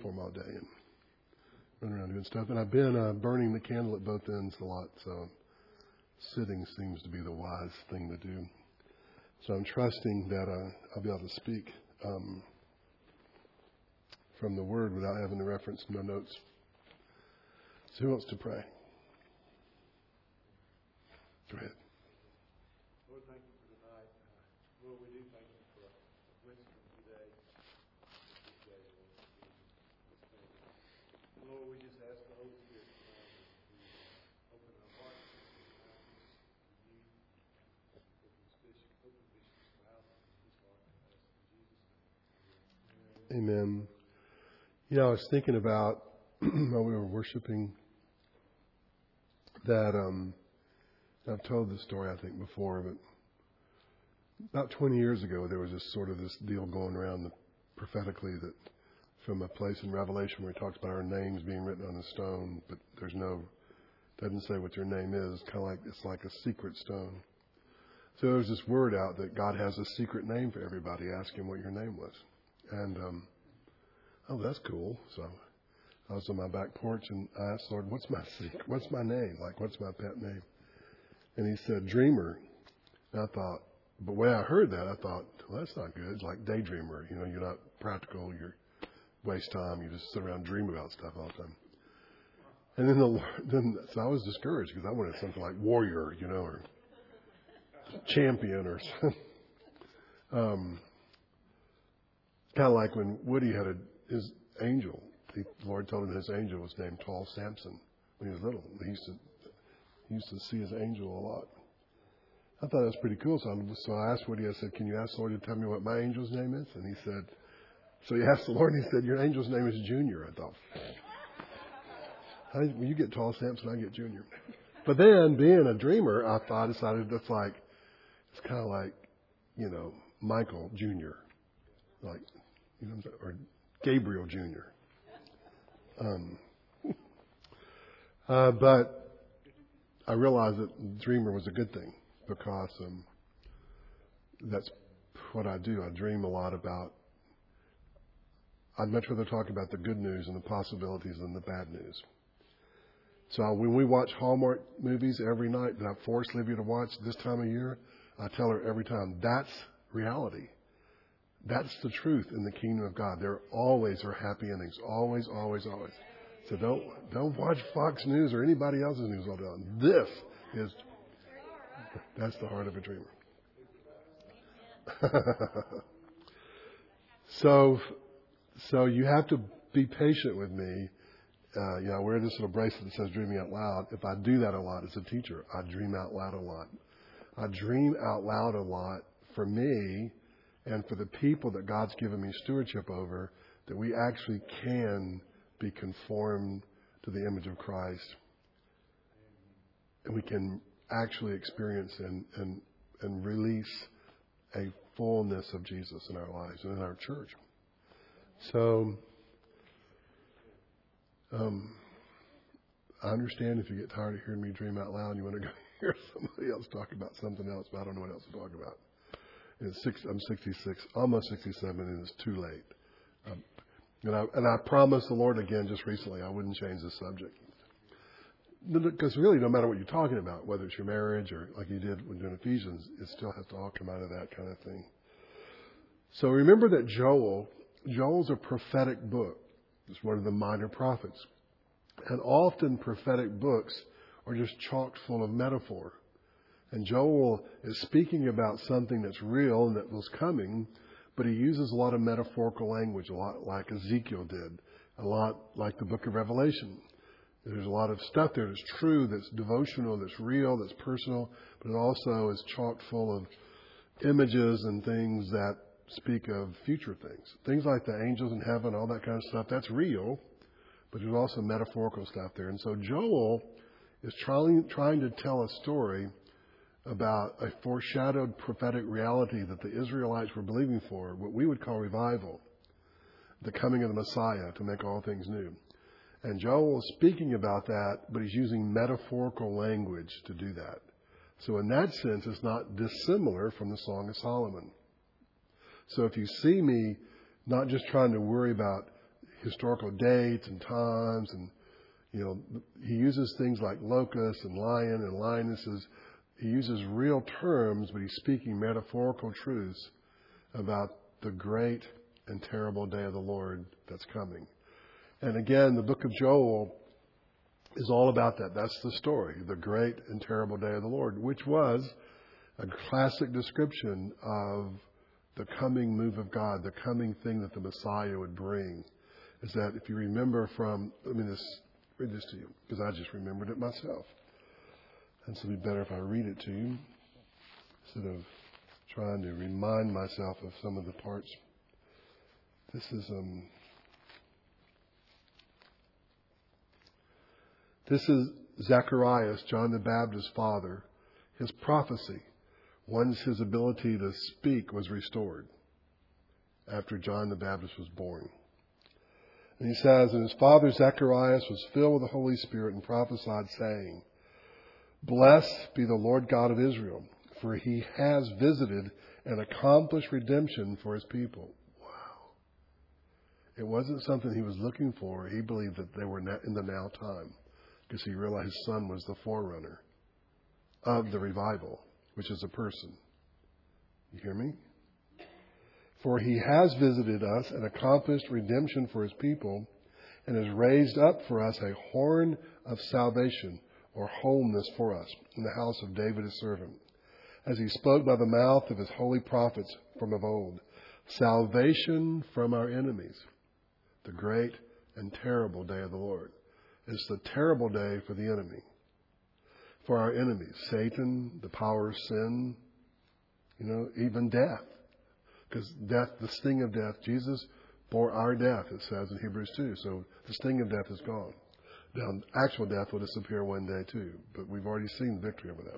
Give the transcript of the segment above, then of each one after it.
for them all day and run around doing stuff. And I've been burning the candle at both ends a lot, so sitting seems to be the wise thing to do. So I'm trusting that I'll be able to speak from the Word without having to reference my notes. So who wants to pray? Go ahead. Lord, thank you for tonight. Lord, we do thank you for wisdom today. Lord, we just ask the Holy Spirit tonight to open our hearts and our minds to you. Open Bishop's mouth and his heart to us. In Jesus' name. Amen. You know, I was thinking about while we were worshiping that I've told this story, I think, before, but about 20 years ago, there was this deal going around prophetically that from a place in Revelation where he talks about our names being written on a stone, but doesn't say what your name is. It's like a secret stone. So there was this word out that God has a secret name for everybody. Ask him what your name was. And, that's cool. So I was on my back porch and I asked, Lord, what's my name? Like, what's my pet name? And he said, Dreamer. And I thought, but the way I heard that, I thought, well, that's not good. It's like daydreamer. You know, you're not practical. You waste time. You just sit around and dream about stuff all the time. And then so I was discouraged because I wanted something like warrior, you know, or champion or something. Kind of like when Woody had his angel. The Lord told him his angel was named Tall Samson when he was little. He used to see his angel a lot. I thought that was pretty cool. So I asked Woody, I said, can you ask the Lord to tell me what my angel's name is? And he said, so he asked the Lord and he said, your angel's name is Junior. I thought, when you get Tall Samson, I get Junior. But then being a dreamer, I decided it's kind of like, you know, Michael Jr. Like, you know, or Gabriel Jr. But I realized that dreamer was a good thing because that's what I do. I dream a lot about. I'd much rather talk about the good news and the possibilities than the bad news. So when we watch Hallmark movies every night that I force Livia to watch this time of year, I tell her every time, that's reality. That's the truth in the kingdom of God. There always are happy endings. Always, always, always. So don't watch Fox News or anybody else's news all day long. That's the heart of a dreamer. So you have to be patient with me. I wear this little bracelet that says dreaming out loud. If I do that a lot as a teacher, I dream out loud a lot. I dream out loud a lot for me and for the people that God's given me stewardship over, that we actually can be conformed to the image of Christ. And we can actually experience and release a fullness of Jesus in our lives and in our church. So, I understand if you get tired of hearing me dream out loud and you want to go hear somebody else talk about something else, but I don't know what else to talk about. I'm 66, almost 67, and it's too late. And I promised the Lord again just recently I wouldn't change the subject. Because really, no matter what you're talking about, whether it's your marriage or like you did when doing Ephesians, it still has to all come out of that kind of thing. So remember that Joel's a prophetic book. It's one of the minor prophets. And often prophetic books are just chock full of metaphor. And Joel is speaking about something that's real and that was coming, but he uses a lot of metaphorical language, a lot like Ezekiel did, a lot like the book of Revelation. There's a lot of stuff there that's true, that's devotional, that's real, that's personal, but it also is chock full of images and things that speak of future things. Things like the angels in heaven, all that kind of stuff, that's real, but there's also metaphorical stuff there. And so Joel is trying to tell a story about a foreshadowed prophetic reality that the Israelites were believing for, what we would call revival, the coming of the Messiah to make all things new. And Joel is speaking about that, but he's using metaphorical language to do that. So in that sense, it's not dissimilar from the Song of Solomon. So if you see me not just trying to worry about historical dates and times, and he uses things like locust and lion and lionesses. He uses real terms, but he's speaking metaphorical truths about the great and terrible day of the Lord that's coming. And again, the book of Joel is all about that. That's the story, the great and terrible day of the Lord, which was a classic description of the coming move of God, the coming thing that the Messiah would bring. Is that if you remember from, let me just read this to you, because I just remembered it myself. And so it'd be better if I read it to you, instead of trying to remind myself of some of the parts. This is Zacharias, John the Baptist's father, his prophecy, once his ability to speak was restored after John the Baptist was born. And he says, and his father Zacharias was filled with the Holy Spirit and prophesied, saying, Blessed be the Lord God of Israel, for he has visited and accomplished redemption for his people. Wow. It wasn't something he was looking for. He believed that they were in the now time, because he realized his son was the forerunner of the revival, which is a person. You hear me? For he has visited us and accomplished redemption for his people, and has raised up for us a horn of salvation, or wholeness for us, in the house of David his servant, as he spoke by the mouth of his holy prophets from of old, salvation from our enemies, the great and terrible day of the Lord. It's the terrible day for the enemy, for our enemies, Satan, the power of sin, even death. Because death, the sting of death, Jesus bore our death, it says in Hebrews 2. So the sting of death is gone. Now, actual death will disappear one day too, but we've already seen the victory over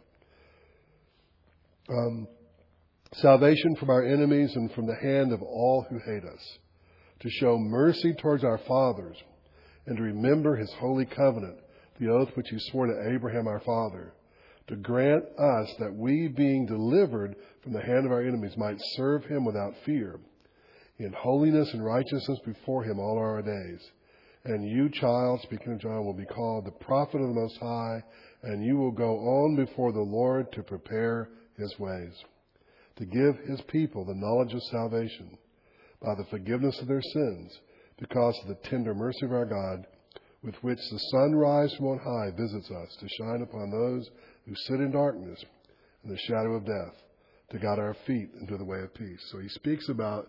that. Salvation from our enemies and from the hand of all who hate us, to show mercy towards our fathers, and to remember his holy covenant, the oath which he swore to Abraham our father, to grant us that we, being delivered from the hand of our enemies, might serve him without fear, in holiness and righteousness before him all our days. And you, child, speaking of John, will be called the prophet of the Most High, and you will go on before the Lord to prepare his ways, to give his people the knowledge of salvation by the forgiveness of their sins, because of the tender mercy of our God, with which the sunrise from on high visits us, to shine upon those who sit in darkness and the shadow of death, to guide our feet into the way of peace. So he speaks about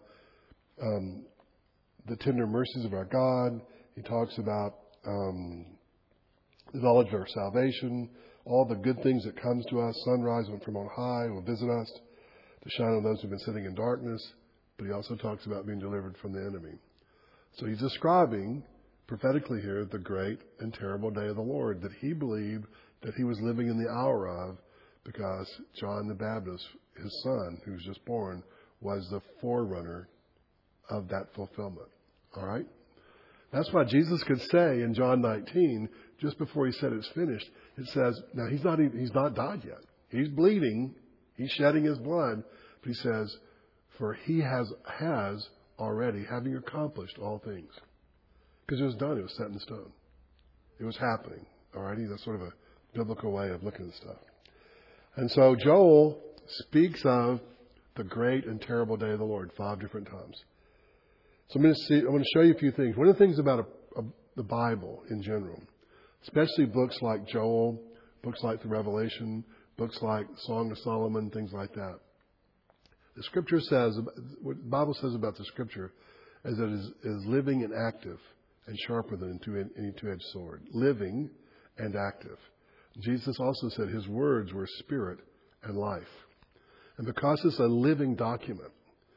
the tender mercies of our God. He talks about the knowledge of our salvation, all the good things that comes to us. Sunrise from on high will visit us, to shine on those who have been sitting in darkness. But he also talks about being delivered from the enemy. So he's describing prophetically here the great and terrible day of the Lord that he believed that he was living in the hour of, because John the Baptist, his son, who was just born, was the forerunner of that fulfillment. All right? That's why Jesus could say in John 19, just before he said it's finished, it says, now he's not died yet. He's bleeding. He's shedding his blood. But he says, for he has already, having accomplished all things. Because it was done. It was set in stone. It was happening. All righty? That's sort of a biblical way of looking at stuff. And so Joel speaks of the great and terrible day of the Lord 5 different times. So I'm going to show you a few things. One of the things about the Bible in general, especially books like Joel, books like the Revelation, books like Song of Solomon, things like that. The Scripture says, what the Bible says about the Scripture is that it is living and active and sharper than any two-edged sword. Living and active. Jesus also said his words were spirit and life. And because it's a living document,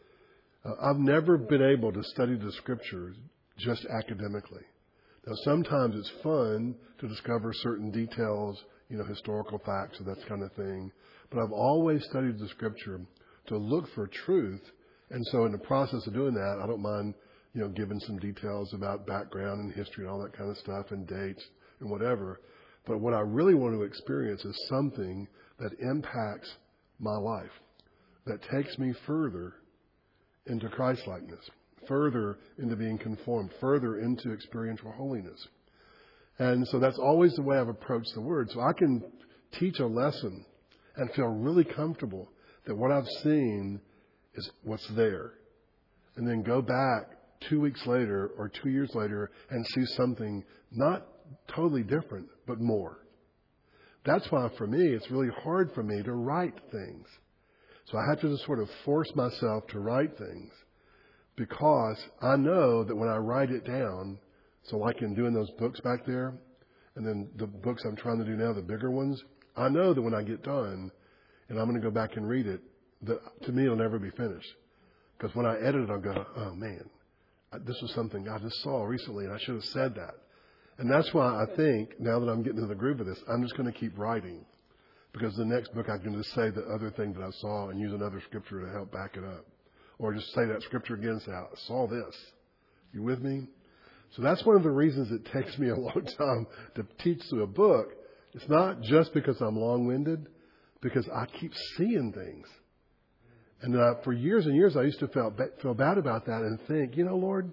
I've never been able to study the Scripture just academically. Now, sometimes it's fun to discover certain details, historical facts and that kind of thing. But I've always studied the Scripture to look for truth. And so in the process of doing that, I don't mind, giving some details about background and history and all that kind of stuff and dates and whatever. But what I really want to experience is something that impacts my life, that takes me further into Christ-likeness, further into being conformed, further into experiential holiness. And so that's always the way I've approached the Word. So I can teach a lesson and feel really comfortable that what I've seen is what's there. And then go back 2 weeks later or 2 years later and see something not totally different, but more. That's why for me, it's really hard for me to write things. So I have to just sort of force myself to write things because I know that when I write it down, so like in doing those books back there, and then the books I'm trying to do now, the bigger ones, I know that when I get done and I'm going to go back and read it, that to me it'll never be finished. Because when I edit it, I'll go, oh man, this was something I just saw recently and I should have said that. And that's why I think, now that I'm getting into the groove of this, I'm just going to keep writing. Because the next book I can just say the other thing that I saw and use another scripture to help back it up. Or just say that scripture again and say, I saw this. You with me? So that's one of the reasons it takes me a long time to teach through a book. It's not just because I'm long-winded, because I keep seeing things. And for years and years, I used to feel bad about that and think, Lord,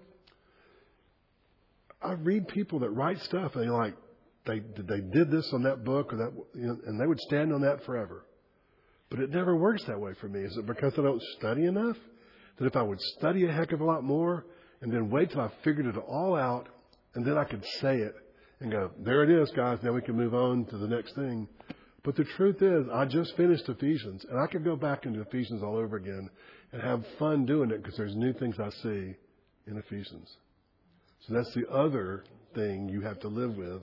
I read people that write stuff and they're like, they did this on that book or that, and they would stand on that forever. But it never works that way for me. Is it because I don't study enough? That if I would study a heck of a lot more and then wait till I figured it all out and then I could say it and go, there it is, guys. Now we can move on to the next thing. But the truth is, I just finished Ephesians and I could go back into Ephesians all over again and have fun doing it because there's new things I see in Ephesians. So that's the other thing you have to live with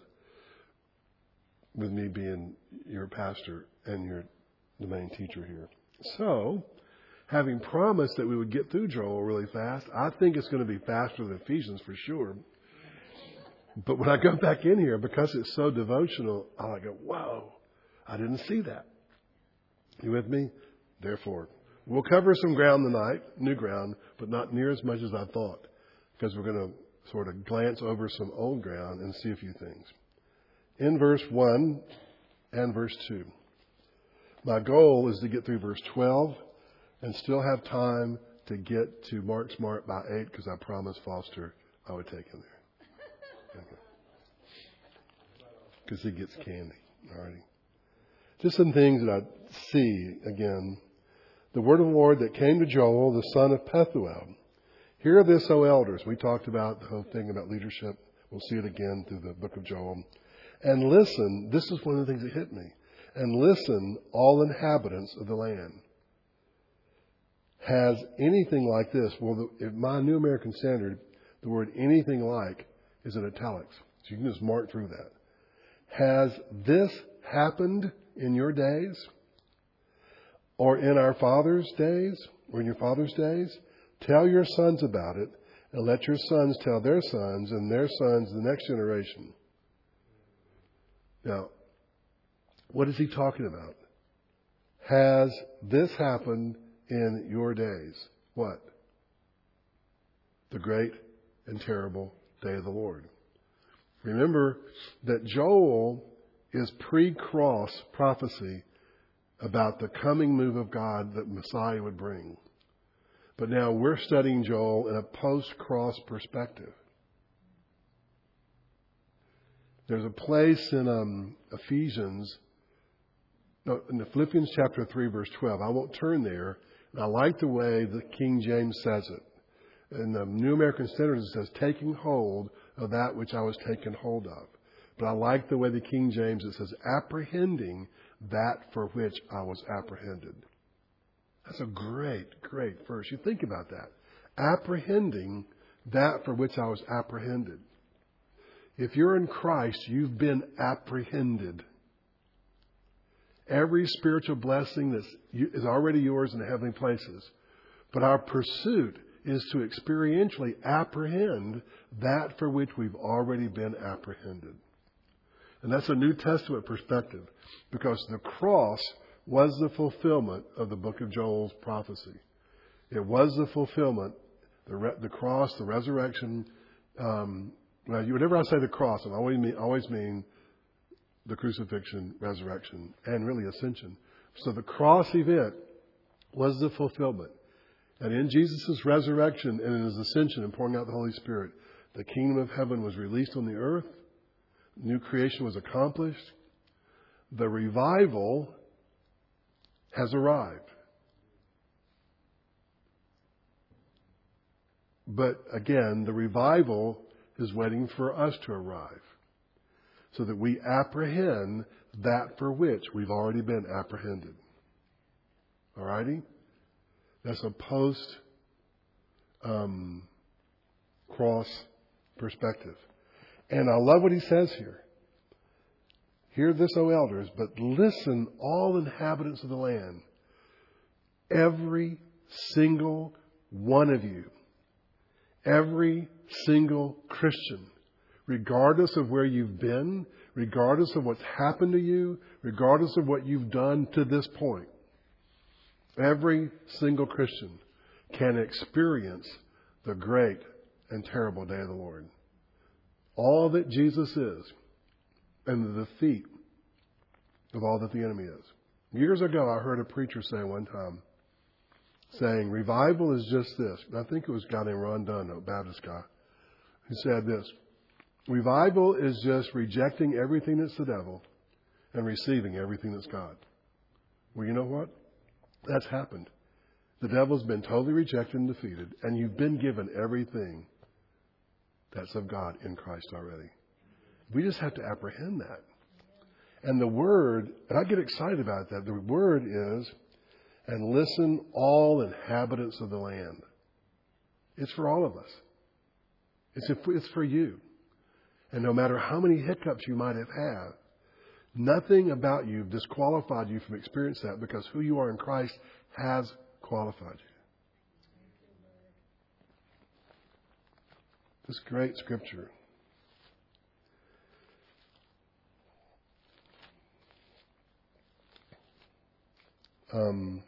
me being your pastor and the main teacher here. So, having promised that we would get through Joel really fast, I think it's going to be faster than Ephesians for sure. But when I go back in here, because it's so devotional, I go, whoa, I didn't see that. You with me? Therefore, we'll cover some ground tonight, new ground, but not near as much as I thought, because we're going to sort of glance over some old ground and see a few things. In verse 1 and verse 2. My goal is to get through verse 12 and still have time to get to Mark Smart by 8 because I promised Foster I would take him there. Because he gets candy. All righty. Just some things that I see again. The word of the Lord that came to Joel, the son of Pethuel. Hear this, O elders. We talked about the whole thing about leadership. We'll see it again through the book of Joel. And listen, this is one of the things that hit me. And listen, all inhabitants of the land. Has anything like this? Well, in my New American Standard, the word anything like is in italics. So you can just mark through that. Has this happened in your days? Or in our fathers' days? Or in your father's days? Tell your sons about it, and let your sons tell their sons, and their sons the next generation. Now, what is he talking about? Has this happened in your days? What? The great and terrible day of the Lord. Remember that Joel is pre-cross prophecy about the coming move of God that Messiah would bring. But now we're studying Joel in a post-cross perspective. There's a place in Ephesians, in the Philippians chapter 3, verse 12. I won't turn there. And I like the way the King James says it. In the New American Standard, it says, taking hold of that which I was taken hold of. But I like the way the King James, it says, apprehending that for which I was apprehended. That's a great, great verse. You think about that. Apprehending that for which I was apprehended. If you're in Christ, you've been apprehended. Every spiritual blessing is already yours in the heavenly places. But our pursuit is to experientially apprehend that for which we've already been apprehended. And that's a New Testament perspective, because the cross was the fulfillment of the book of Joel's prophecy. It was the fulfillment, the cross, the resurrection. Whenever I say the cross, I always mean the crucifixion, resurrection, and really ascension. So the cross event was the fulfillment. And in Jesus' resurrection and in His ascension and pouring out the Holy Spirit, the kingdom of heaven was released on the earth. New creation was accomplished. The revival has arrived. But again, the revival is waiting for us to arrive so that we apprehend that for which we've already been apprehended. All righty? That's a post-cross perspective. And I love what he says here. Hear this, O elders, but listen, all inhabitants of the land. Every single one of you, every single Christian, regardless of where you've been, regardless of what's happened to you, regardless of what you've done to this point, every single Christian can experience the great and terrible day of the Lord. All that Jesus is and the defeat of all that the enemy is. Years ago, I heard a preacher say one time, saying, revival is just this. And I think it was a guy named Ron Dunn, a Baptist guy, who said this. Revival is just rejecting everything that's the devil and receiving everything that's God. Well, you know what? That's happened. The devil's been totally rejected and defeated, and you've been given everything that's of God in Christ already. We just have to apprehend that. And the word, and I get excited about that, the word is, and listen, all inhabitants of the land. It's for all of us. It's for you. And no matter how many hiccups you might have had, nothing about you disqualified you from experiencing that, because who you are in Christ has qualified you. This great scripture. I'm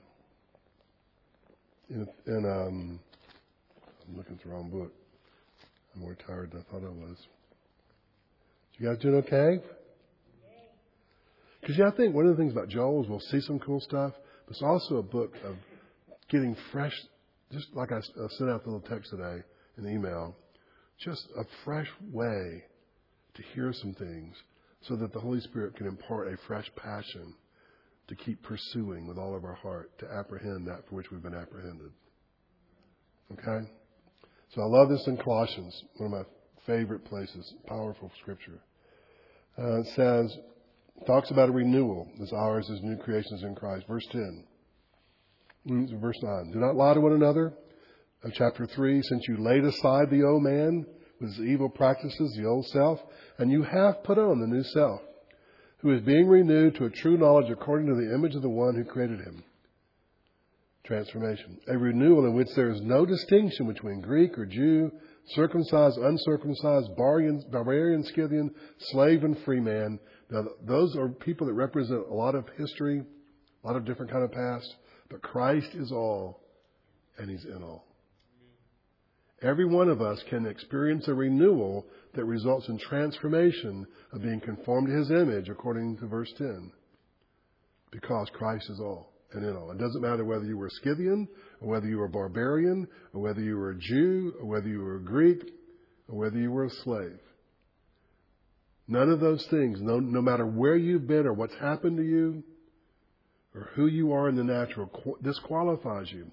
looking at the wrong book. I'm more tired than I thought I was. You guys doing okay? Because I think one of the things about Joel is we'll see some cool stuff, but it's also a book of getting fresh, just like I sent out the little text today in the email, just a fresh way to hear some things so that the Holy Spirit can impart a fresh passion to keep pursuing with all of our heart to apprehend that for which we've been apprehended. Okay? So I love this in Colossians, one of my favorite places, powerful scripture. It says, talks about a renewal as ours as new creations in Christ. Verse 10. Verse 9. Do not lie to one another. Chapter 3. Since you laid aside the old man with his evil practices, the old self, and you have put on the new self, who is being renewed to a true knowledge according to the image of the one who created him. Transformation. A renewal in which there is no distinction between Greek or Jew, circumcised, uncircumcised, barbarian, Scythian, slave and free man. Now, those are people that represent a lot of history, a lot of different kind of past. But Christ is all, and He's in all. Every one of us can experience a renewal that results in transformation of being conformed to His image, according to verse 10. Because Christ is all and in all. It doesn't matter whether you were Scythian, or whether you were barbarian, or whether you were a Jew, or whether you were a Greek, or whether you were a slave. None of those things, no matter where you've been or what's happened to you, or who you are in the natural, disqualifies you.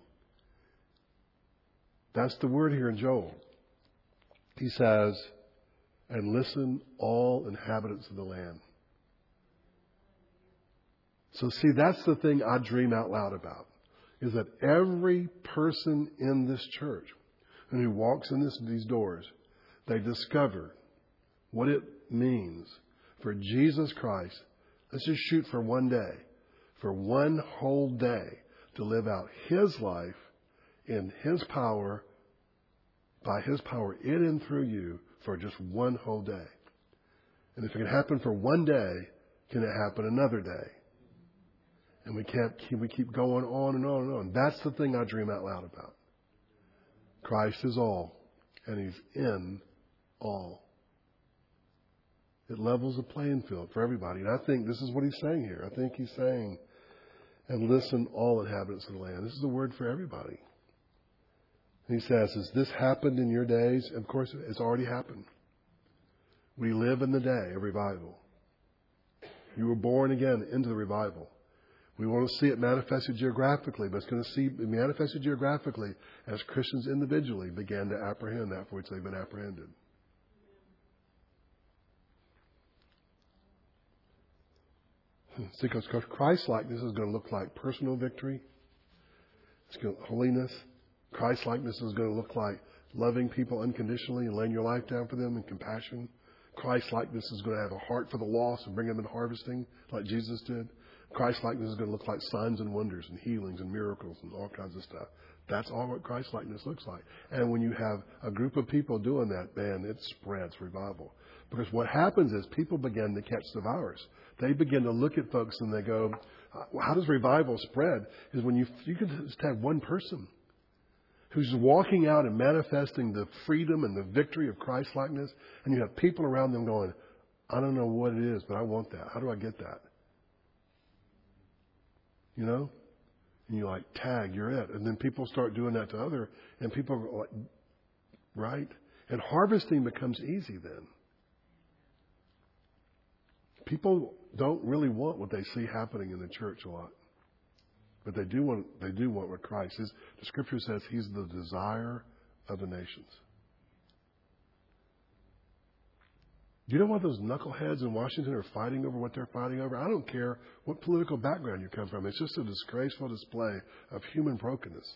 That's the word here in Joel. He says, and listen, all inhabitants of the land. So see, that's the thing I dream out loud about, is that every person in this church and who walks in these doors, they discover what it means for Jesus Christ. Let's just shoot for one day, for one whole day, to live out His life in His power, by His power in and through you, for just one whole day. And if it can happen for one day, can it happen another day? And we keep going on and on and on. That's the thing I dream out loud about. Christ is all, and He's in all. It levels the playing field for everybody. And I think this is what He's saying here. I think He's saying, and listen, all inhabitants of the land. This is the word for everybody. And he says, has this happened in your days? Of course, it's already happened. We live in the day of revival. You were born again into the revival. We want to see it manifested geographically, but it's going to be manifested geographically as Christians individually began to apprehend that for which they've been apprehended. See, because Christ-likeness is going to look like personal victory. It's going to holiness. Christ-likeness is going to look like loving people unconditionally and laying your life down for them in compassion. Christ-likeness is going to have a heart for the lost and bring them in harvesting like Jesus did. Christ-likeness is going to look like signs and wonders and healings and miracles and all kinds of stuff. That's all what Christ-likeness looks like. And when you have a group of people doing that, man, it spreads revival. Because what happens is people begin to catch the virus. They begin to look at folks and they go, how does revival spread? Is when you can just have one person who's walking out and manifesting the freedom and the victory of Christ-likeness, and you have people around them going, I don't know what it is, but I want that. How do I get that? You know? And you like, tag, you're it. And then people start doing that to other, and people are like, right? And harvesting becomes easy then. People don't really want what they see happening in the church a lot. But they do want what Christ is. The scripture says he's the desire of the nations. Do you know why those knuckleheads in Washington are fighting over what they're fighting over? I don't care what political background you come from. It's just a disgraceful display of human brokenness.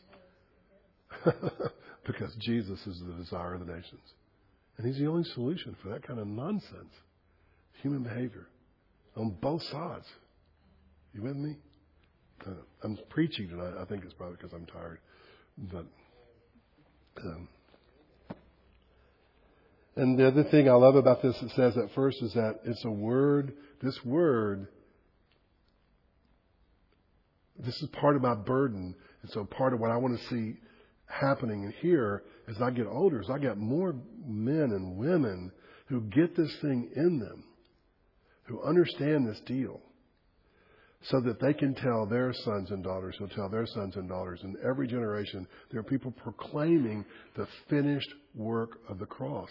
Because Jesus is the desire of the nations. And he's the only solution for that kind of nonsense. Human behavior. On both sides. You with me? I'm preaching tonight. I think it's probably because I'm tired. But, and the other thing I love about this, it says at first, is that it's a word. This word, this is part of my burden. And so part of what I want to see happening here as I get older is I got more men and women who get this thing in them, who understand this deal, so that they can tell their sons and daughters, who'll tell their sons and daughters. In every generation, there are people proclaiming the finished work of the cross.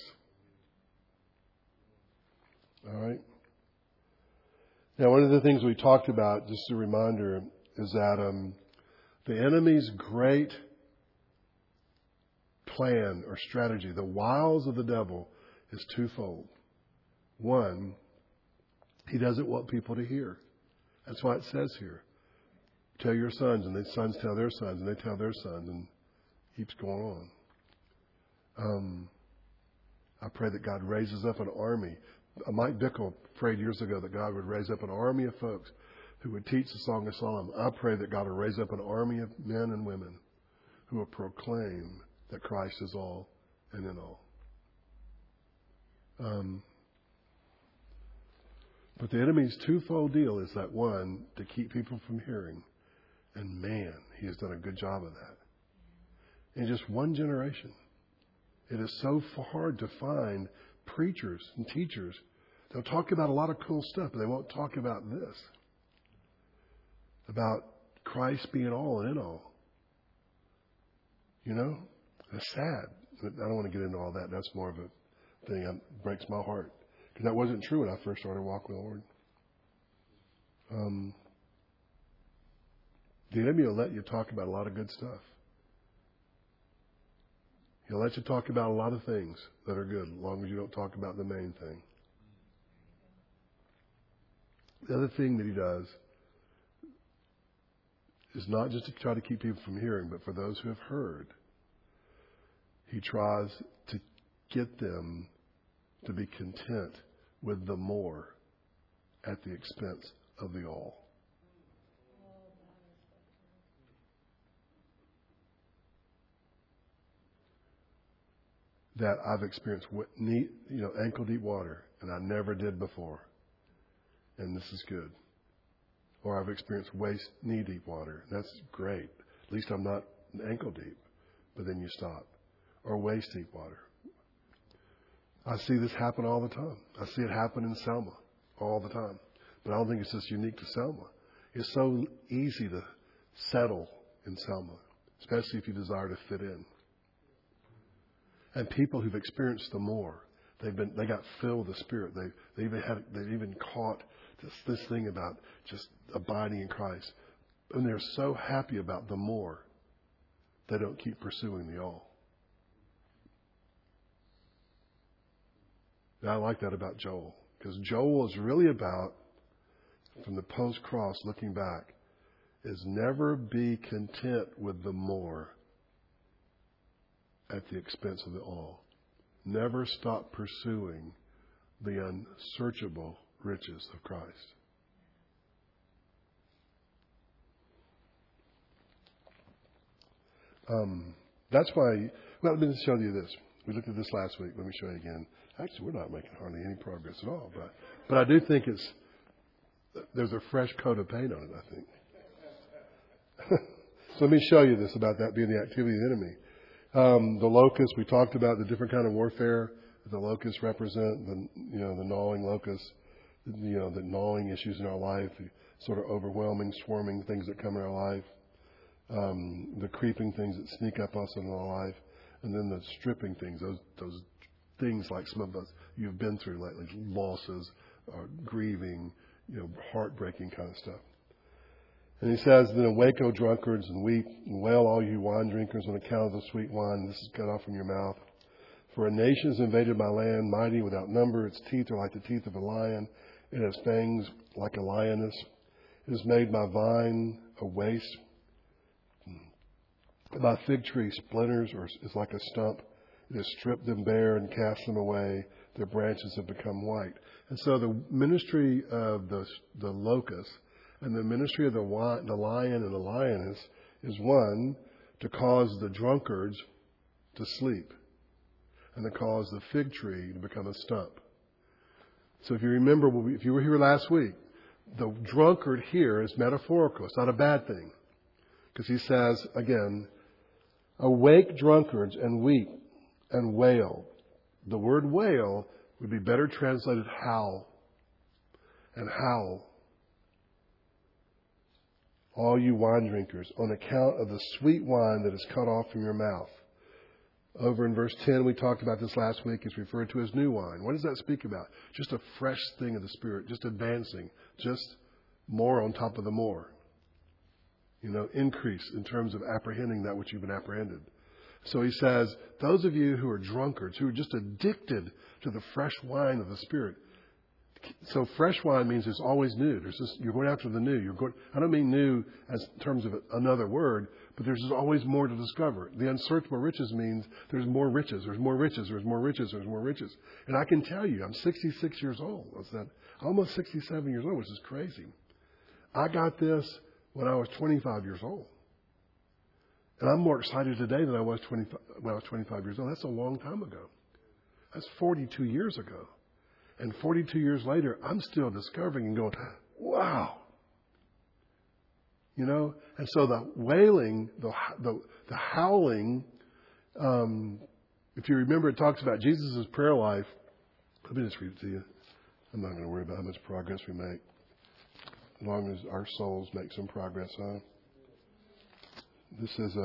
All right? Now, one of the things we talked about, just a reminder, is that the enemy's great plan or strategy, the wiles of the devil, is twofold. One, he doesn't want people to hear. That's why it says here, tell your sons, and the sons tell their sons, and they tell their sons, and it keeps going on. I pray that God raises up an army. Mike Bickle prayed years ago that God would raise up an army of folks who would teach the Song of Solomon. I pray that God will raise up an army of men and women who will proclaim that Christ is all and in all. But the enemy's twofold deal is that, one, to keep people from hearing. And man, he has done a good job of that. In just one generation. It is so hard to find preachers and teachers. They'll talk about a lot of cool stuff, but they won't talk about this. About Christ being all and in all. You know? That's sad. But I don't want to get into all that. That's more of a thing that breaks my heart. Because that wasn't true when I first started walking with the Lord. The enemy will let you talk about a lot of good stuff. He'll let you talk about a lot of things that are good, as long as you don't talk about the main thing. The other thing that he does is not just to try to keep people from hearing, but for those who have heard, he tries to get them to be content with the more at the expense of the all. That I've experienced ankle deep water, and I never did before, and this is good. Or I've experienced waist knee deep water. That's great. At least I'm not ankle deep, but then you stop. Or waist deep water. I see this happen all the time. I see it happen in Selma all the time. But I don't think it's just unique to Selma. It's so easy to settle in Selma, especially if you desire to fit in. And people who've experienced the more, they got filled with the Spirit. They've even caught this thing about just abiding in Christ. And they're so happy about the more, they don't keep pursuing the all. And I like that about Joel, because Joel is really about, from the post-cross looking back, is never be content with the more at the expense of the all. Never stop pursuing the unsearchable riches of Christ. That's why, well, let me just show you this. We looked at this last week. Let me show you again. Actually, we're not making hardly any progress at all. But I do think there's a fresh coat of paint on it, I think. So let me show you this about that being the activity of the enemy. The locusts, we talked about the different kind of warfare that the locusts represent, the gnawing locusts, the gnawing issues in our life, the sort of overwhelming, swarming things that come in our life, the creeping things that sneak up us in our life, and then the stripping things, those things like some of us you've been through lately, losses, grieving, heartbreaking kind of stuff. And he says, then awake, O drunkards, and weep, and wail, all you wine drinkers, on account of the sweet wine. This is cut off from your mouth. For a nation has invaded my land, mighty without number. Its teeth are like the teeth of a lion. It has fangs like a lioness. It has made my vine a waste. My fig tree splinters is like a stump. It has stripped them bare and cast them away. Their branches have become white. And so the ministry of the locust and the ministry of the lion and the lioness is, one, to cause the drunkards to sleep and to cause the fig tree to become a stump. So if you remember, if you were here last week, the drunkard here is metaphorical. It's not a bad thing. Because he says, again, awake drunkards and weep and wail. The word wail would be better translated howl. And howl. All you wine drinkers, on account of the sweet wine that is cut off from your mouth. Over in verse 10, we talked about this last week. It's referred to as new wine. What does that speak about? Just a fresh thing of the Spirit, just advancing, just more on top of the more. Increase in terms of apprehending that which you've been apprehended. So he says, those of you who are drunkards, who are just addicted to the fresh wine of the Spirit. So fresh wine means it's always new. You're going after the new. I don't mean new as in terms of another word, but there's always more to discover. The unsearchable riches means there's more riches. There's more riches. There's more riches. There's more riches. And I can tell you, I'm 66 years old. Almost 67 years old, which is crazy. I got this when I was 25 years old. And I'm more excited today than I was when I was 25 years old. That's a long time ago. That's 42 years ago. And 42 years later, I'm still discovering and going, wow. And so the wailing, the howling, if you remember, it talks about Jesus' prayer life. Let me just read it to you. I'm not going to worry about how much progress we make, as long as our souls make some progress, huh? This is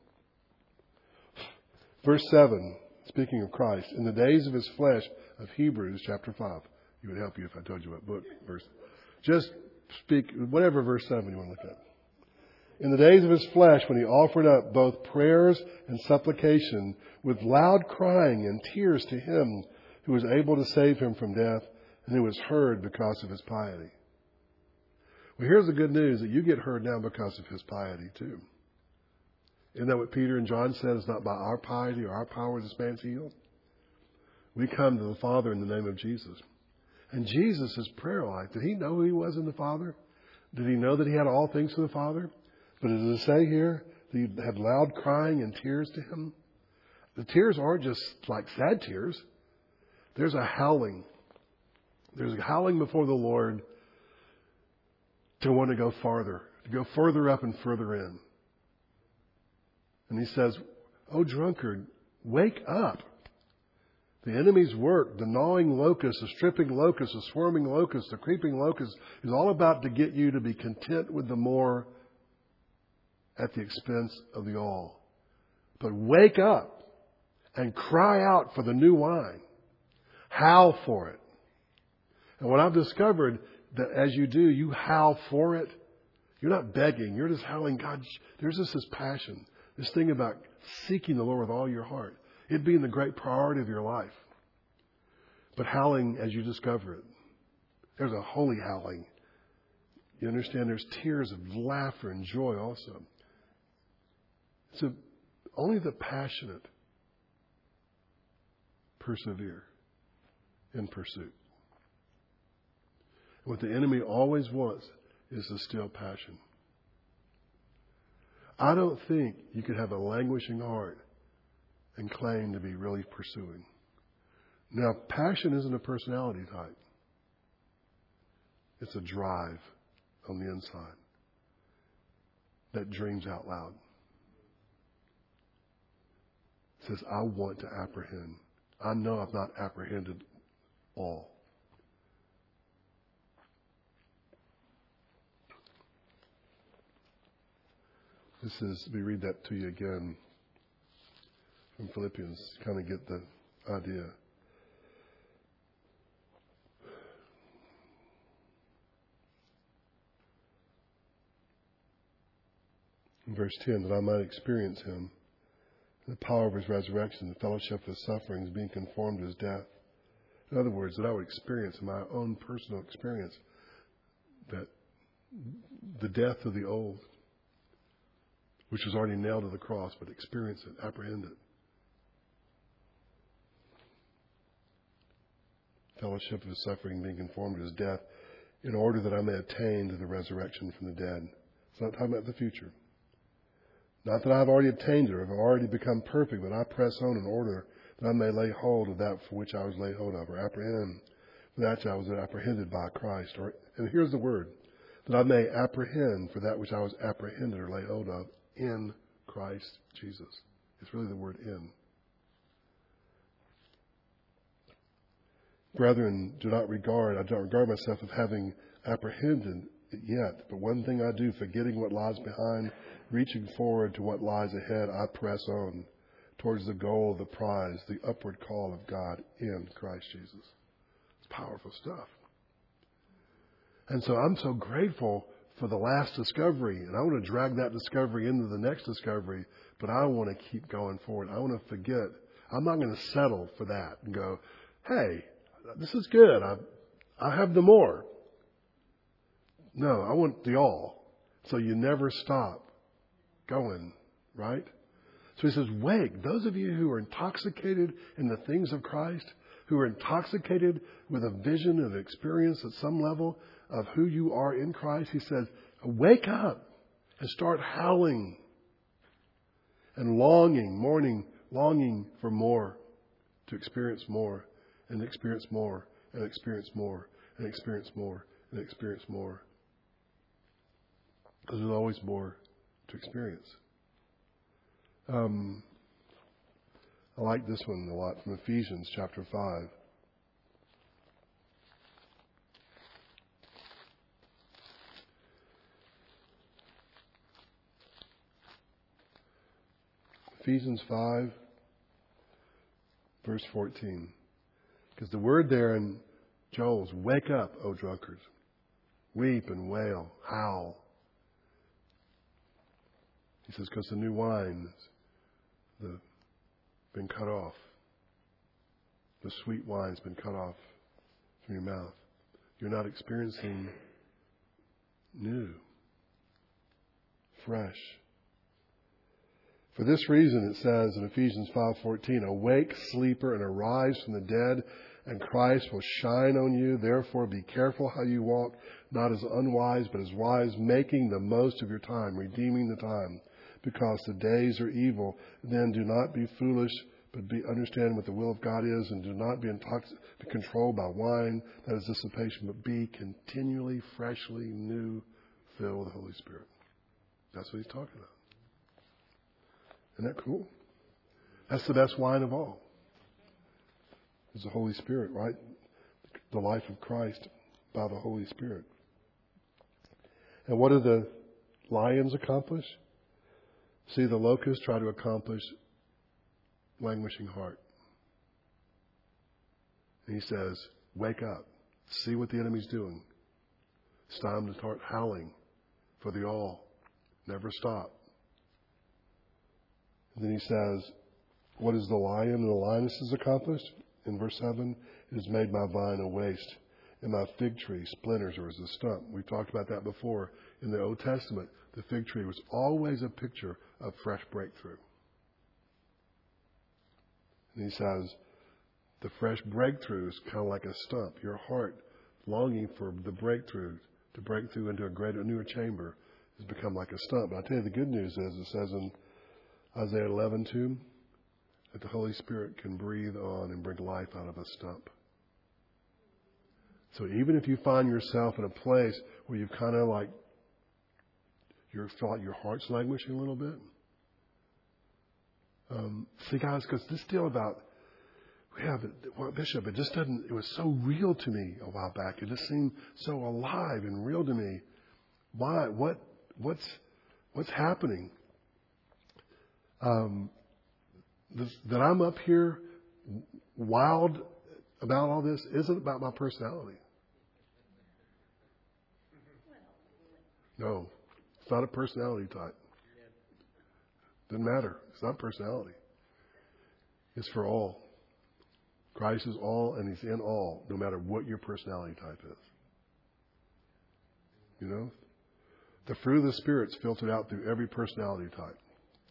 verse 7, speaking of Christ. In the days of his flesh, of Hebrews chapter 5. It would help you if I told you what book, verse. Just speak, whatever verse 7 you want to look at. In the days of his flesh, when he offered up both prayers and supplication with loud crying and tears to him who was able to save him from death and who was heard because of his piety. Well, here's the good news, that you get heard now because of his piety too. Isn't that what Peter and John said? It's not by our piety or our power this man's healed. We come to the Father in the name of Jesus. And Jesus' prayer life, did he know who he was in the Father? Did he know that he had all things to the Father? But does it say here that he had loud crying and tears to him? The tears aren't just like sad tears. There's a howling. There's a howling before the Lord to want to go farther, to go further up and further in. And he says, "Oh, drunkard, wake up. The enemy's work, the gnawing locust, the stripping locust, the swarming locust, the creeping locust, is all about to get you to be content with the more at the expense of the all. But wake up and cry out for the new wine. Howl for it. And what I've discovered, that as you do, you howl for it. You're not begging. You're just howling, God, there's just this passion, this thing about seeking the Lord with all your heart. It being the great priority of your life. But howling as you discover it. There's a holy howling. You understand there's tears of laughter and joy also. So only the passionate persevere in pursuit. What the enemy always wants is to steal passion. I don't think you could have a languishing heart and claim to be really pursuing. Now, passion isn't a personality type. It's a drive on the inside that dreams out loud. It says, I want to apprehend. I know I've not apprehended all. We read that to you again from Philippians, to kind of get the idea. In verse 10, that I might experience him, the power of his resurrection, the fellowship of his sufferings, being conformed to his death. In other words, that I would experience in my own personal experience that the death of the old, which was already nailed to the cross, but experience it, apprehend it. Fellowship of his suffering, being conformed to his death, in order that I may attain to the resurrection from the dead. It's not talking about the future. Not that I've already obtained it or have already become perfect, but I press on in order that I may lay hold of that for which I was laid hold of, or apprehend for that I was apprehended by Christ. And here's the word, that I may apprehend for that which I was apprehended or laid hold of in Christ Jesus. It's really the word in. Brethren, I don't regard myself as having apprehended it yet, but one thing I do, forgetting what lies behind, reaching forward to what lies ahead, I press on towards the goal of the prize, the upward call of God in Christ Jesus. It's powerful stuff. And so I'm so grateful for the last discovery, and I want to drag that discovery into the next discovery, but I want to keep going forward. I want to forget. I'm not going to settle for that and go, hey, this is good. I have the more. No, I want the all. So you never stop going, right? So he says, wake, those of you who are intoxicated in the things of Christ, who are intoxicated with a vision and experience at some level of who you are in Christ, he says, wake up and start howling and longing for more, to experience more and experience more and experience more and experience more and experience more. Because there's always more to experience. I like this one a lot from Ephesians chapter 5. Ephesians 5, verse 14. Because the word there in Joel is, wake up, O drunkards. Weep and wail, howl. He says, because the new wine has been cut off. The sweet wine's been cut off from your mouth. You're not experiencing new, fresh. For this reason, it says in Ephesians 5:14, awake, sleeper, and arise from the dead, and Christ will shine on you. Therefore, be careful how you walk, not as unwise, but as wise, making the most of your time, redeeming the time, because the days are evil. Then do not be foolish, but understand what the will of God is, and do not be controlled by wine, that is dissipation, but be continually, freshly new, filled with the Holy Spirit. That's what he's talking about. Isn't that cool? That's the best wine of all. It's the Holy Spirit, right? The life of Christ by the Holy Spirit. And what do the lions accomplish? See, the locusts try to accomplish languishing heart. And he says, wake up. See what the enemy's doing. It's time to start howling for the all. Never stop. And then he says, what is the lion and the lioness has accomplished? In verse 7, it has made my vine a waste, and my fig tree splinters or as a stump. We've talked about that before. In the Old Testament, the fig tree was always a picture of fresh breakthrough. And he says, the fresh breakthrough is kind of like a stump. Your heart longing for the breakthrough, to break through into a greater, newer chamber, has become like a stump. But I tell you, the good news is, it says in Isaiah 11:2, that the Holy Spirit can breathe on and bring life out of a stump. So even if you find yourself in a place where you kind of like, you feel like your heart's languishing a little bit. See, guys, because this deal about, Bishop, it just doesn't, it was so real to me a while back. It just seemed so alive and real to me. Why? What's happening? That I'm up here wild about all this isn't about my personality. No, it's not a personality type. Doesn't matter. It's not personality. It's for all. Christ is all and He's in all, no matter what your personality type is. You know? The fruit of the Spirit's filtered out through every personality type.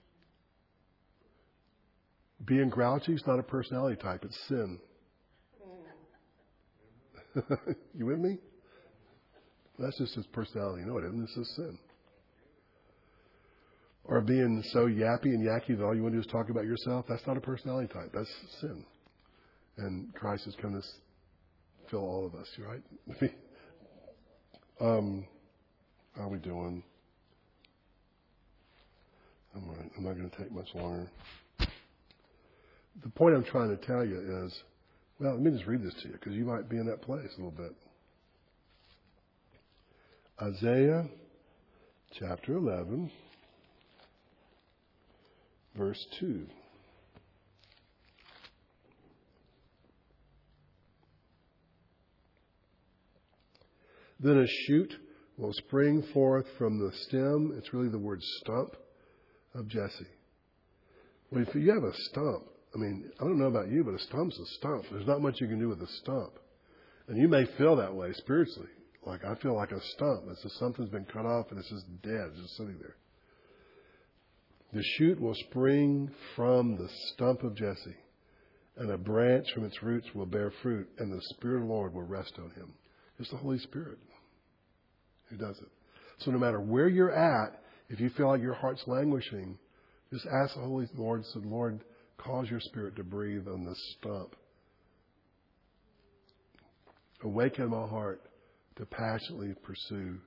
Being grouchy is not a personality type. It's sin. You with me? That's just his personality. No, it isn't. This is sin. Or being so yappy and yacky that all you want to do is talk about yourself. That's not a personality type. That's sin. And Christ has come to fill all of us, right? How are we doing? I'm all right. I'm not going to take much longer. The point I'm trying to tell you is, well, let me just read this to you because you might be in that place a little bit. Isaiah chapter 11, verse 2. Then a shoot will spring forth from the stem. It's really the word stump of Jesse. Well, if you have a stump, I mean, I don't know about you, but a stump's a stump. There's not much you can do with a stump. And you may feel that way spiritually. Like, I feel like a stump. It's just something's been cut off and it's just dead, just sitting there. The shoot will spring from the stump of Jesse, and a branch from its roots will bear fruit, and the Spirit of the Lord will rest on him. It's the Holy Spirit who does it. So no matter where you're at, if you feel like your heart's languishing, just ask the Holy Lord, say, Lord, cause your Spirit to breathe on this stump. Awaken my heart to passionately pursue.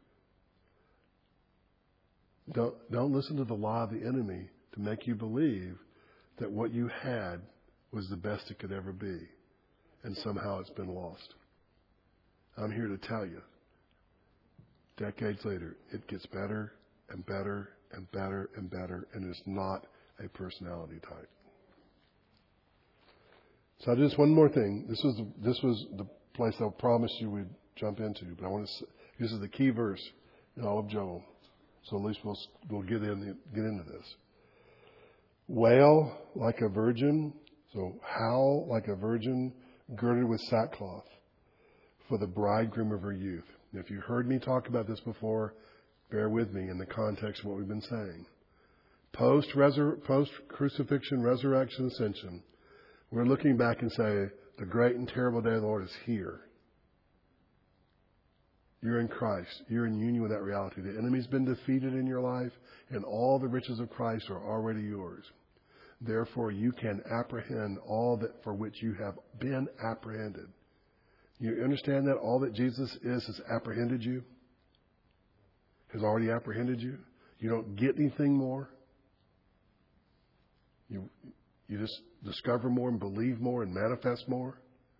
Don't listen to the lie of the enemy to make you believe that what you had was the best it could ever be, and somehow it's been lost. I'm here to tell you, decades later, it gets better and better and better and better, and it's not a personality type. So just one more thing. This was the place I promised you we'd jump into, but I want to. This is the key verse in all of Joel. So at least we'll get into this. Wail like a virgin, so howl like a virgin girded with sackcloth for the bridegroom of her youth. And if you heard me talk about this before, bear with me in the context of what we've been saying. Post-crucifixion, resurrection, ascension, we're looking back and say, the great and terrible day of the Lord is here. You're in Christ. You're in union with that reality. The enemy's been defeated in your life, and all the riches of Christ are already yours. Therefore, you can apprehend all that for which you have been apprehended. You understand that all that Jesus has apprehended you, has already apprehended you. You don't get anything more. You just discover more and believe more and manifest more.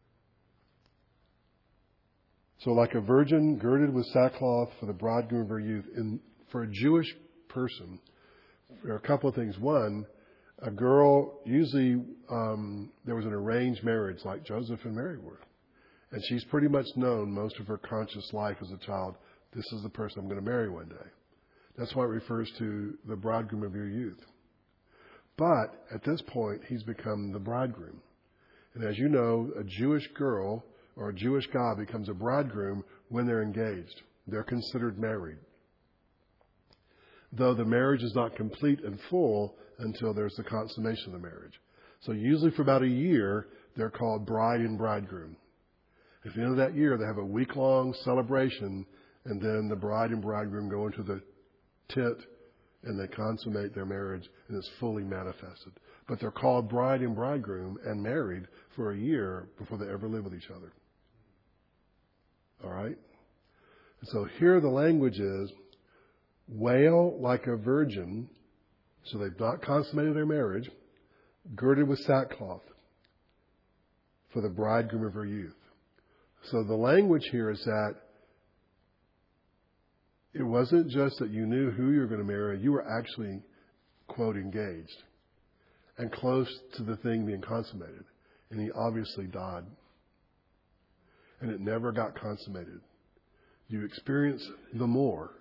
So like a virgin girded with sackcloth for the bridegroom of her youth. And for a Jewish person, there are a couple of things. One, A girl, usually there was an arranged marriage like Joseph and Mary were. And she's pretty much known most of her conscious life as a child, this is the person I'm going to marry one day. That's why it refers to the bridegroom of your youth. But at this point, he's become the bridegroom. And as you know, a Jewish girl or a Jewish guy becomes a bridegroom when they're engaged. They're considered married. Though the marriage is not complete and full until there's the consummation of the marriage. So usually for about a year, they're called bride and bridegroom. At the end of that year, they have a week-long celebration, and then the bride and bridegroom go into the tent and they consummate their marriage, and it's fully manifested. But they're called bride and bridegroom and married for a year before they ever live with each other. All right? And so here the language is, wail like a virgin, so they've not consummated their marriage, girded with sackcloth for the bridegroom of her youth. So the language here is that it wasn't just that you knew who you were going to marry, you were actually, quote, engaged and close to the thing being consummated. And he obviously died. And it never got consummated. You experienced the more,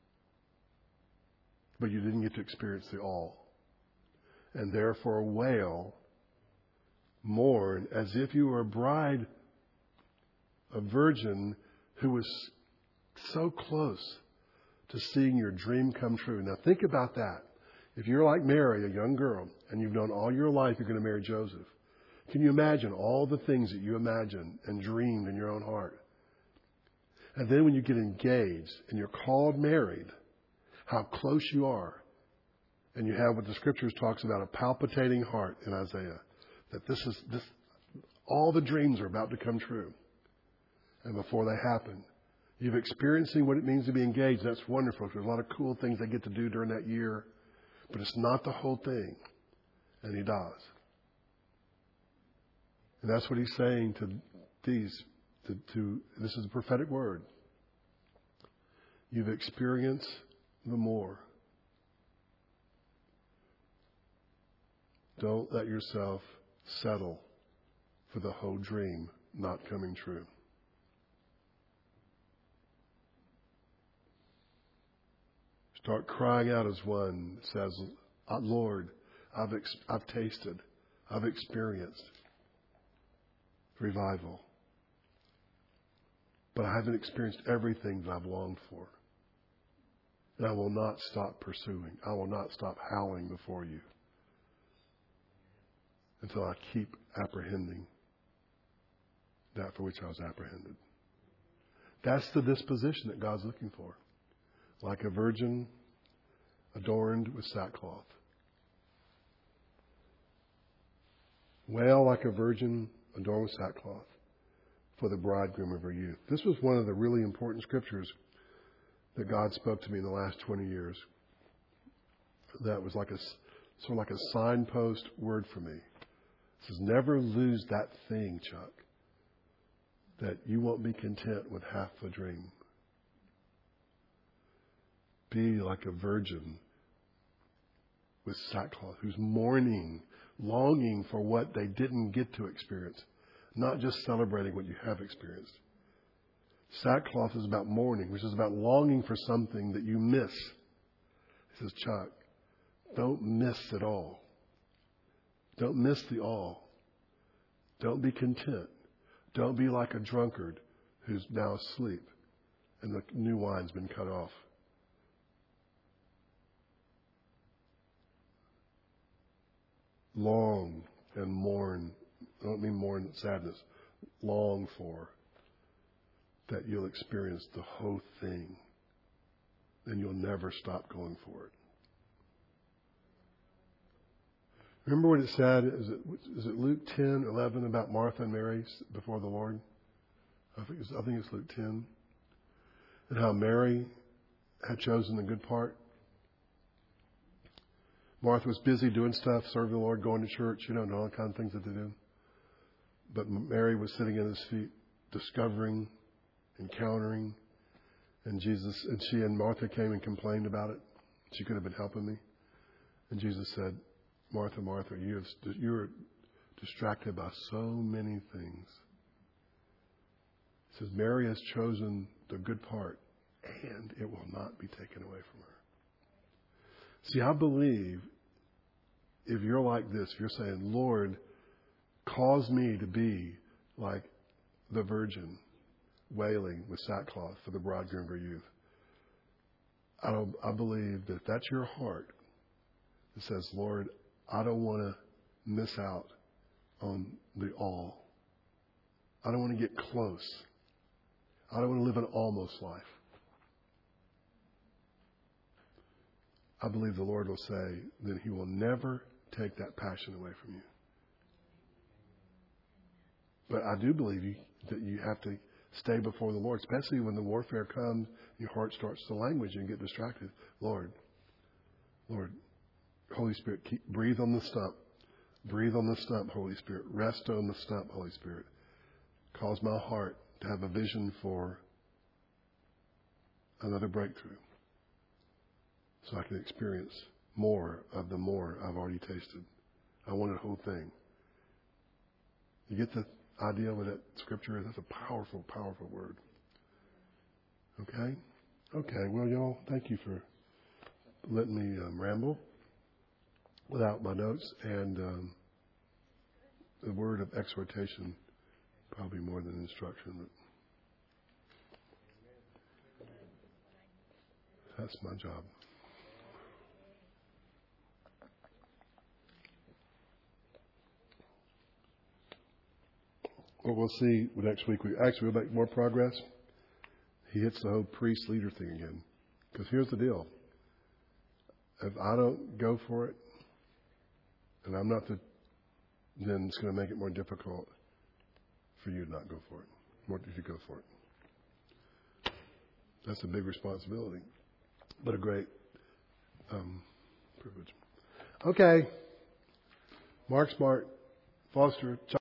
but you didn't get to experience the all. And therefore wail, mourn, as if you were a bride, a virgin who was so close to seeing your dream come true. Now think about that. If you're like Mary, a young girl, and you've known all your life you're going to marry Joseph, can you imagine all the things that you imagined and dreamed in your own heart? And then when you get engaged and you're called married, how close you are. And you have what the scriptures talks about, a palpitating heart in Isaiah. That this all the dreams are about to come true. And before they happen, you've experiencing what it means to be engaged. That's wonderful. There's a lot of cool things they get to do during that year. But it's not the whole thing. And he does. And that's what he's saying to these. This is a prophetic word. You've experienced the more. Don't let yourself settle for the whole dream not coming true. Start crying out as one that says, Lord, I've tasted, I've experienced revival. But I haven't experienced everything that I've longed for. And I will not stop pursuing. I will not stop howling before you until I keep apprehending that for which I was apprehended. That's the disposition that God's looking for. Like a virgin adorned with sackcloth. Wail like a virgin adorned with sackcloth for the bridegroom of her youth. This was one of the really important scriptures that God spoke to me in the last 20 years. That was like sort of like a signpost word for me. It says, never lose that thing, Chuck, that you won't be content with half the dream. Be like a virgin with sackcloth who's mourning, longing for what they didn't get to experience, not just celebrating what you have experienced. Sackcloth is about mourning, which is about longing for something that you miss. He says, Chuck, don't miss it all. Don't miss the all. Don't be content. Don't be like a drunkard who's now asleep and the new wine's been cut off. Long and mourn. I don't mean mourn sadness. Long for that you'll experience the whole thing. Then you'll never stop going for it. Remember what it said? Is it Luke 10:11 about Martha and Mary before the Lord? I think it's Luke 10. And how Mary had chosen the good part. Martha was busy doing stuff, serving the Lord, going to church, and all the kind of things that they do. But Mary was sitting at his feet, discovering, encountering. And she and Martha came and complained about it. She could have been helping me. And Jesus said, Martha, Martha, you're distracted by so many things. It says, Mary has chosen the good part, and it will not be taken away from her. See, I believe if you're like this, if you're saying, Lord, cause me to be like the virgin wailing with sackcloth for the bridegroom of her youth. I believe that if that's your heart that says, Lord, I don't want to miss out on the all. I don't want to get close. I don't want to live an almost life. I believe the Lord will say that He will never take that passion away from you. But I do believe that you have to stay before the Lord, especially when the warfare comes, your heart starts to languish and get distracted. Lord, Holy Spirit, breathe on the stump. Breathe on the stump, Holy Spirit. Rest on the stump, Holy Spirit. Cause my heart to have a vision for another breakthrough so I can experience more of the more I've already tasted. I want the whole thing. You get the idea of what that scripture is? That's a powerful, powerful word. Okay? Okay, well, y'all, thank you for letting me ramble without my notes. And the word of exhortation, probably more than instruction. But that's my job. Well, we'll see next week. We'll make more progress. He hits the whole priest leader thing again. Because here's the deal. If I don't go for it, and I'm not then it's going to make it more difficult for you to not go for it. More if you go for it. That's a big responsibility, but a great privilege. Okay. Mark Smart, Foster.